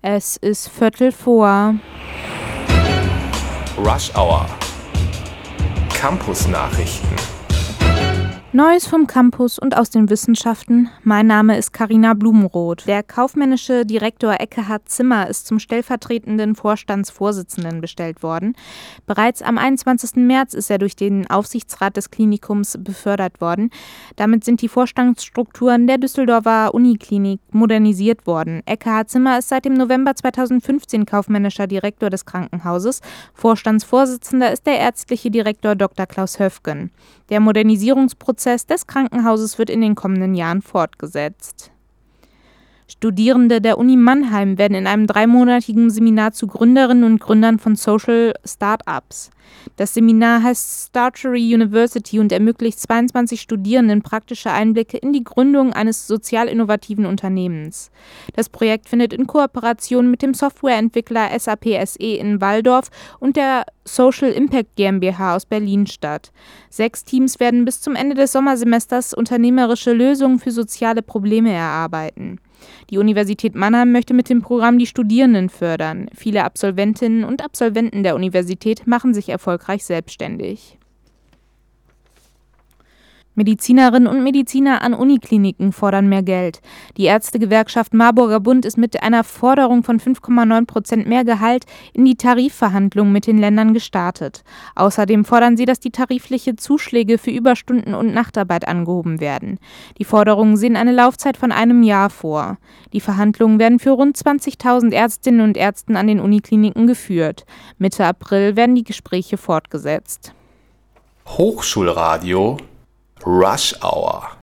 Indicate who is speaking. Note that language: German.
Speaker 1: Es ist 15:15.
Speaker 2: Rush Hour. Campus-Nachrichten.
Speaker 1: Neues vom Campus und aus den Wissenschaften. Mein Name ist Carina Blumenroth. Der kaufmännische Direktor Ekkehard Zimmer ist zum stellvertretenden Vorstandsvorsitzenden bestellt worden. Bereits am 21. März ist er durch den Aufsichtsrat des Klinikums befördert worden. Damit sind die Vorstandsstrukturen der Düsseldorfer Uniklinik modernisiert worden. Ekkehard Zimmer ist seit dem November 2015 kaufmännischer Direktor des Krankenhauses. Vorstandsvorsitzender ist der ärztliche Direktor Dr. Klaus Höfgen. Der Modernisierungsprozess des Krankenhauses wird in den kommenden Jahren fortgesetzt. Studierende der Uni Mannheim werden in einem 3-monatigen Seminar zu Gründerinnen und Gründern von Social Startups. Das Seminar heißt Startery University und ermöglicht 22 Studierenden praktische Einblicke in die Gründung eines sozial innovativen Unternehmens. Das Projekt findet in Kooperation mit dem Softwareentwickler SAP SE in Walldorf und der Social Impact GmbH aus Berlin statt. 6 Teams werden bis zum Ende des Sommersemesters unternehmerische Lösungen für soziale Probleme erarbeiten. Die Universität Mannheim möchte mit dem Programm die Studierenden fördern. Viele Absolventinnen und Absolventen der Universität machen sich erfolgreich selbstständig. Medizinerinnen und Mediziner an Unikliniken fordern mehr Geld. Die Ärztegewerkschaft Marburger Bund ist mit einer Forderung von 5,9% mehr Gehalt in die Tarifverhandlungen mit den Ländern gestartet. Außerdem fordern sie, dass die tarifliche Zuschläge für Überstunden und Nachtarbeit angehoben werden. Die Forderungen sehen eine Laufzeit von einem Jahr vor. Die Verhandlungen werden für rund 20.000 Ärztinnen und Ärzten an den Unikliniken geführt. Mitte April werden die Gespräche fortgesetzt.
Speaker 2: Hochschulradio Rush Hour.